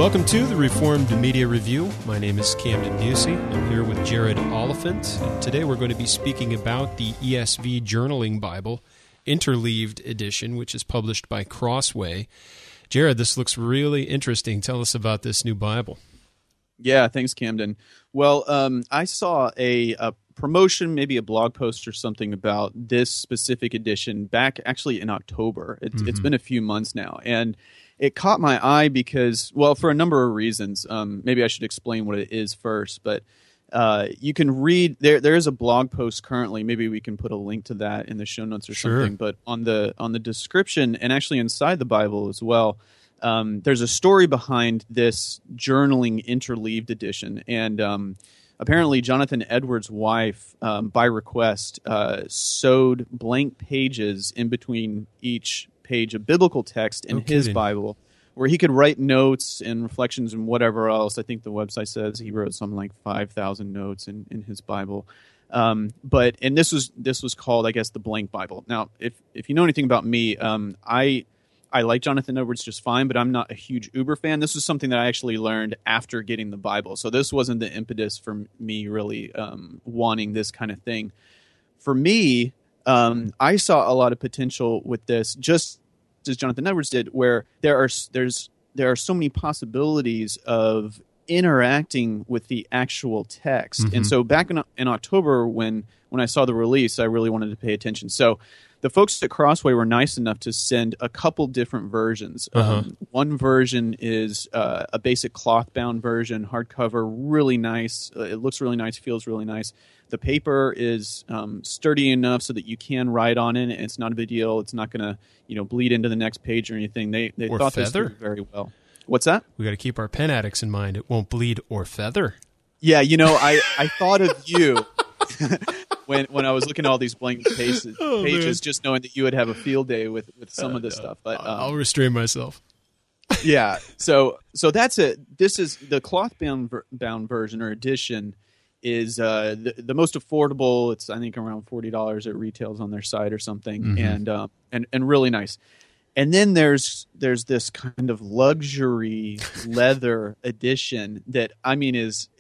Welcome to the Reformed Media Review. My name is Camden Busey. I'm here with Jared Oliphant, and today we're going to be speaking about the ESV Journaling Bible, Interleaved Edition, which is published by Crossway. Jared, this looks really interesting. Tell us about this new Bible. Yeah, thanks, Camden. Well, I saw a promotion, maybe a blog post or something about this specific edition back actually in October. It's been a few months now, and it caught my eye because, well, for a number of reasons. Maybe I should explain what it is first, but you can read, there is a blog post currently, maybe we can put a link to that in the show notes or something, but on the description and actually inside the Bible as well, there's a story behind this journaling interleaved edition, and apparently Jonathan Edwards' wife, by request, sewed blank pages in between each page of biblical text in his Bible, where he could write notes and reflections and whatever else. I think the website says he wrote something like 5,000 notes in his Bible. But this was called, I guess, the Blank Bible. Now, if you know anything about me, I like Jonathan Edwards just fine, but I'm not a huge Uber fan. This was something that I actually learned after getting the Bible. So this wasn't the impetus for me really wanting this kind of thing. For me, I saw a lot of potential with this, just as Jonathan Edwards did, where there are so many possibilities of interacting with the actual text. And so back in October, when I saw the release, I really wanted to pay attention. So the folks at Crossway were nice enough to send a couple different versions. One version is a basic cloth-bound version, hardcover, really nice. It looks really nice, feels really nice. The paper is sturdy enough so that you can write on it, and it's not a big deal. It's not going to bleed into the next page or anything. They thought this through very well. What's that? We got to keep our pen addicts in mind. It won't bleed or feather. Yeah, I thought of you when I was looking at all these blank pages, just knowing that you would have a field day with some of this stuff. But I'll restrain myself. Yeah, so that's it. This is the cloth-bound version or edition. Is the most affordable. It's, I think, around $40 at retails on their site or something, and really nice. And then there's this kind of luxury leather edition that, I mean,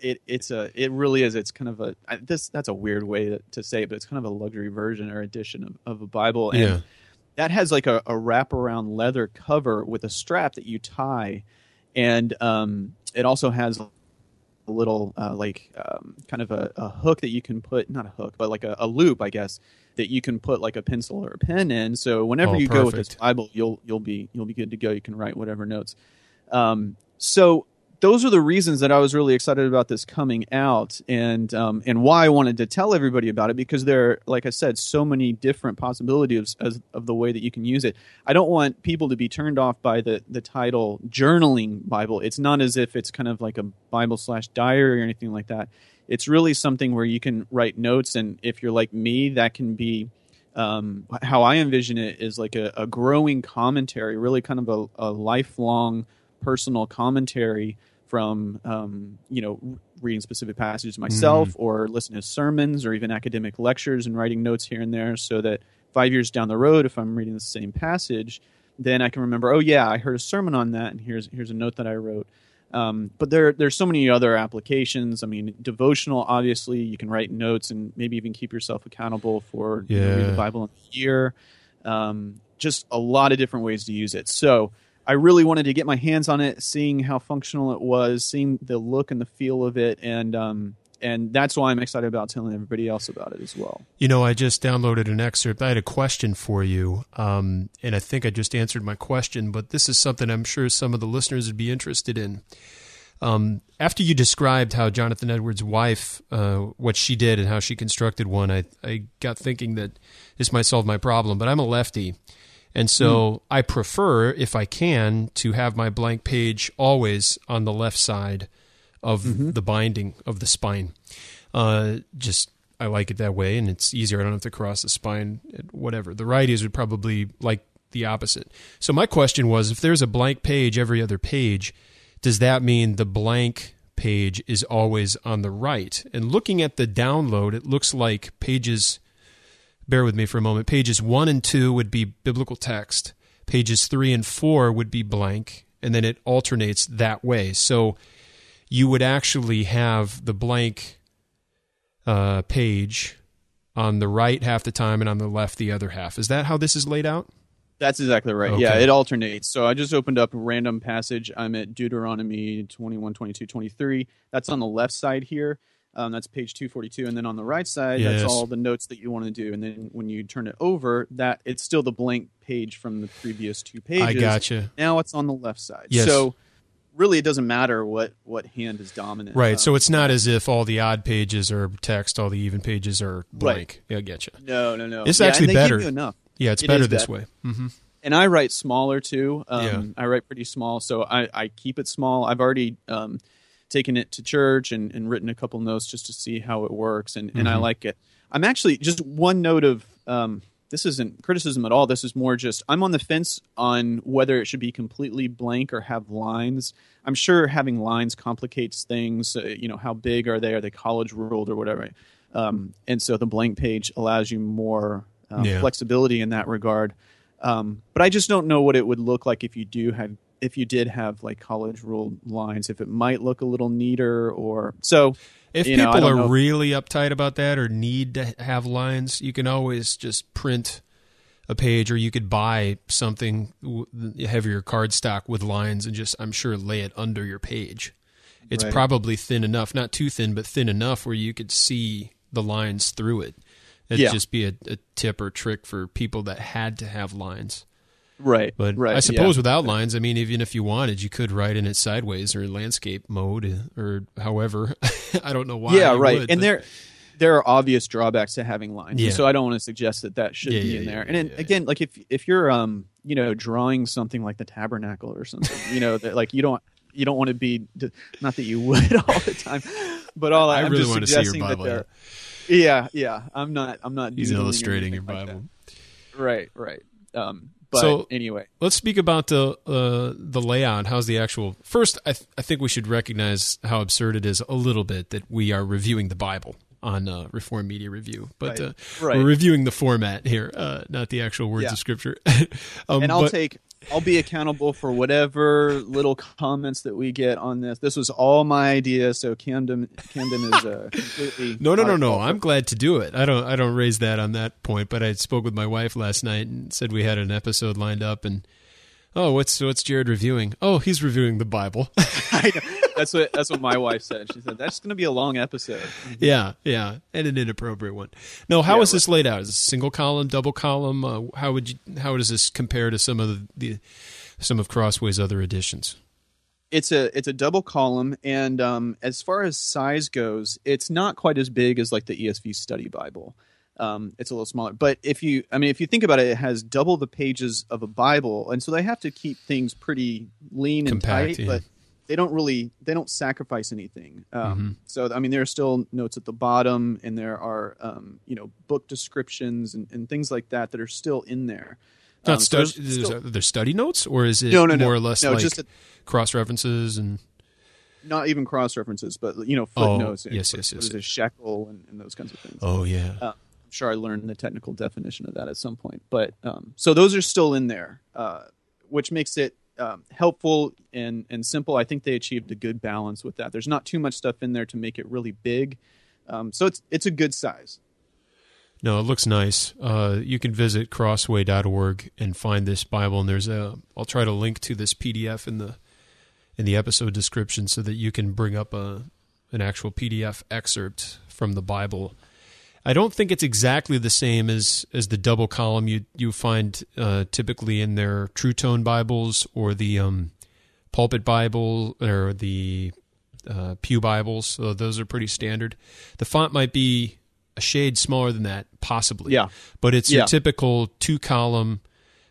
it really is. It's kind of that's a weird way to say it, but it's kind of a luxury version or edition of a Bible, and that has like a wraparound leather cover with a strap that you tie, and it also has a little kind of a hook that you can put, not a hook, but like a loop, I guess, that you can put like a pencil or a pen in. So whenever you go with this Bible, you'll be good to go. You can write whatever notes. So those are the reasons that I was really excited about this coming out, and why I wanted to tell everybody about it, because there are, like I said, so many different possibilities of the way that you can use it. I don't want people to be turned off by the title Journaling Bible. It's not as if it's kind of like a Bible/diary or anything like that. It's really something where you can write notes, and if you're like me, that can be how I envision it is like a growing commentary, really kind of a lifelong personal commentary from reading specific passages myself, or listening to sermons, or even academic lectures and writing notes here and there, so that 5 years down the road, if I'm reading the same passage, then I can remember, oh yeah, I heard a sermon on that, and here's a note that I wrote. But there's so many other applications. I mean, devotional, obviously, you can write notes and maybe even keep yourself accountable for reading the Bible in a year. Just a lot of different ways to use it. So I really wanted to get my hands on it, seeing how functional it was, seeing the look and the feel of it, and that's why I'm excited about telling everybody else about it as well. I just downloaded an excerpt. I had a question for you, and I think I just answered my question, but this is something I'm sure some of the listeners would be interested in. After you described how Jonathan Edwards' wife, what she did and how she constructed one, I got thinking that this might solve my problem, but I'm a lefty. And so I prefer, if I can, to have my blank page always on the left side of the binding of the spine. I like it that way, and it's easier. I don't have to cross the spine, whatever. The righties would probably like the opposite. So my question was, if there's a blank page every other page, does that mean the blank page is always on the right? And looking at the download, it looks like pages... Bear with me for a moment. Pages 1 and 2 would be biblical text. Pages 3 and 4 would be blank. and then it alternates that way. So you would actually have the blank page on the right half the time and on the left the other half. Is that how this is laid out? That's exactly right. Okay. Yeah, it alternates. So I just opened up a random passage. I'm at Deuteronomy 21, 22, 23. That's on the left side here. That's page 242. And then on the right side, Yes. that's all the notes that you want to do. And then when you turn it over, that it's still the blank page from the previous two pages. I gotcha. Now it's on the left side. Yes. So really it doesn't matter what hand is dominant. Right, so it's not as if all the odd pages are text, all the even pages are blank. Right. Yeah, I get you. No. It's actually and they better. give you enough. Yeah, it's It better is this better. way. Mm-hmm. And I write smaller too. Yeah. I write pretty small, so I keep it small. I've already taken it to church and written a couple notes just to see how it works, and I like it. I'm actually, just one note of, this isn't criticism at all. This is more just, I'm on the fence on whether it should be completely blank or have lines. I'm sure having lines complicates things. How big are they? Are they college ruled or whatever? And so the blank page allows you more flexibility in that regard. But I just don't know what it would look like if you did have like college ruled lines, if it might look a little neater or so. If I don't people are know. really uptight about that or need to have lines, you can always just print a page, or you could buy something, heavier cardstock with lines, and just, I'm sure, lay it under your page. It's Right. probably thin enough, not too thin, but thin enough where you could see the lines through it. It'd just be a tip or trick for people that had to have lines. Right. But right. I suppose without lines, I mean, even if you wanted, you could write in it sideways or landscape mode or however. I don't know why. Yeah, you right. would, And but- there are obvious drawbacks to having lines. Yeah. So I don't want to suggest that should be in there. And then, again, like if you're drawing something like the tabernacle or something, that like you don't want to be, not that you would all the time, but I I'm really just want to see your suggesting that Bible. yeah. I'm not He's doodling or illustrating your anything like Bible. that. Right. But So- anyway, Let's speak about the layout. How's the actual? First, I think we should recognize how absurd it is a little bit that we are reviewing the Bible on Reformed Media Review, but Right. we're reviewing the format here, not the actual words Yeah. of Scripture. and I'll be accountable for whatever little comments that we get on this. This was all my idea, so Camden is completely No. not at fault. I'm glad to do it. I don't raise that on that point, but I spoke with my wife last night and said we had an episode lined up, and what's Jared reviewing? Oh, he's reviewing the Bible. I know. That's what my wife said. She said that's going to be a long episode. Yeah, and an inappropriate one. No, how is this laid out? Is it single column, double column? How does this compare to some of Crossway's other editions? It's a double column, and as far as size goes, it's not quite as big as like the ESV Study Bible. It's a little smaller, but if you think about it, it has double the pages of a Bible, and so they have to keep things pretty lean and Compact, tight, yeah. but they don't sacrifice anything. So I mean, there are still notes at the bottom, and there are book descriptions and things like that are still in there. Not So there's study notes, or is it No. more or less like just cross references and? not even cross references, but footnotes. yes. What is a shekel and those kinds of things. Oh yeah. I'm sure I learned the technical definition of that at some point, but so those are still in there, which makes it helpful and simple. I think they achieved a good balance with that. There's not too much stuff in there to make it really big, so it's a good size. No, it looks nice. You can visit crossway.org and find this Bible, and I'll try to link to this PDF in the episode description so that you can bring up an actual PDF excerpt from the Bible. I don't think it's exactly the same as the double column you find typically in their True Tone Bibles or the Pulpit Bible or the Pew Bibles. So those are pretty standard. The font might be a shade smaller than that, possibly. Yeah. But it's your typical 2-column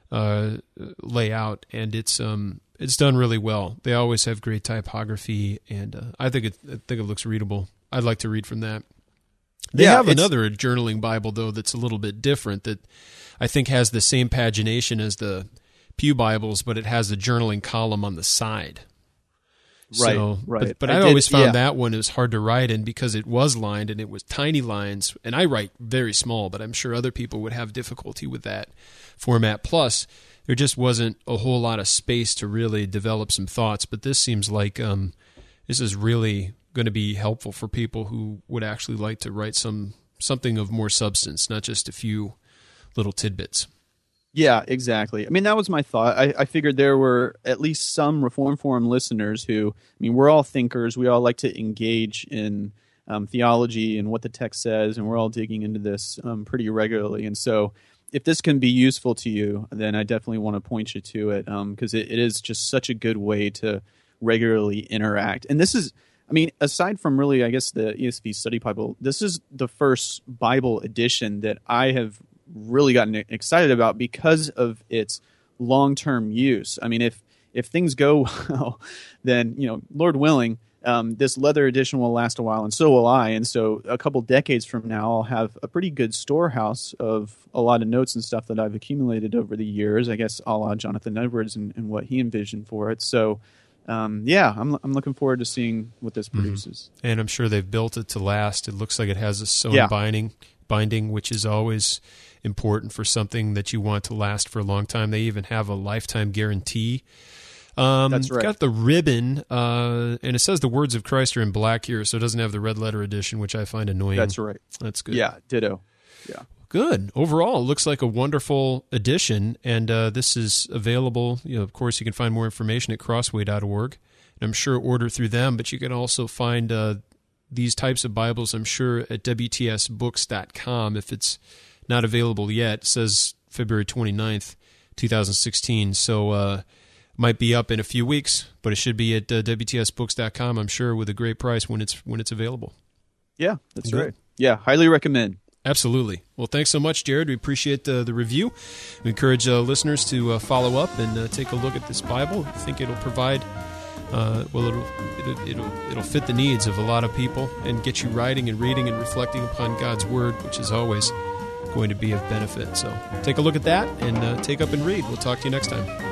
layout, and it's done really well. They always have great typography, and I think it looks readable. I'd like to read from that. They have another journaling Bible, though, that's a little bit different, that I think has the same pagination as the Pew Bibles, but it has the journaling column on the side. Right, So, right. But I always found that one was hard to write in because it was lined and it was tiny lines, and I write very small, but I'm sure other people would have difficulty with that format. Plus, there just wasn't a whole lot of space to really develop some thoughts. But this seems like this is really going to be helpful for people who would actually like to write something of more substance, not just a few little tidbits. Yeah, exactly. I mean, that was my thought. I figured there were at least some Reform Forum listeners who, I mean, we're all thinkers. We all like to engage in theology and what the text says, and we're all digging into this pretty regularly. And so if this can be useful to you, then I definitely want to point you to it, because it is just such a good way to regularly interact. And this is, I mean, aside from really, I guess, the ESV Study Bible, this is the first Bible edition that I have really gotten excited about because of its long-term use. I mean, if things go well, then, Lord willing, this leather edition will last a while, and so will I. And so a couple decades from now, I'll have a pretty good storehouse of a lot of notes and stuff that I've accumulated over the years, I guess a la Jonathan Edwards and what he envisioned for it. So I'm looking forward to seeing what this produces. And I'm sure they've built it to last. It looks like it has a sewn binding, which is always important for something that you want to last for a long time. They even have a lifetime guarantee. That's right. It's got the ribbon, and it says the words of Christ are in black here, so it doesn't have the red letter edition, which I find annoying. That's right. That's good. Yeah, ditto. Yeah. Good. Overall, it looks like a wonderful edition, and this is available. Of course, you can find more information at crossway.org, and I'm sure order through them, but you can also find these types of Bibles, I'm sure, at WTSbooks.com. If it's not available yet, it says February 29th, 2016, so might be up in a few weeks, but it should be at WTSbooks.com, I'm sure, with a great price when it's available. Yeah, that's right. Yeah, highly recommend. Absolutely. Well, thanks so much, Jared. We appreciate the review. We encourage listeners to follow up and take a look at this Bible. I think it'll provide, it'll fit the needs of a lot of people and get you writing and reading and reflecting upon God's Word, which is always going to be of benefit. So take a look at that and take up and read. We'll talk to you next time.